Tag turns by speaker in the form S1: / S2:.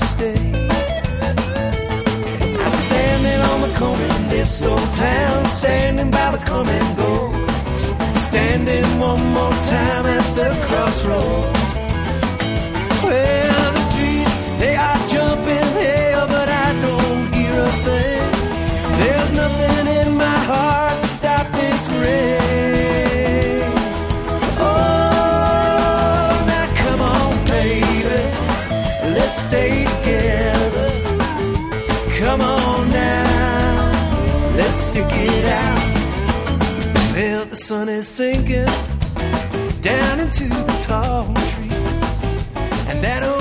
S1: stay. I'm standing on the corner in this old town, standing by the come and go, standing one more time at the crossroads. Well, the streets, they are jumping hell, but I don't hear a thing. There's nothing in my heart to stop this rain. Oh, now come on, baby, let's stay together. Come on now, let's stick it out. Well, the sun is sinking down into the tall trees, and that